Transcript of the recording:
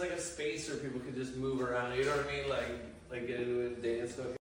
like a space where people could just move around. You know what I mean? Like get into it, dance.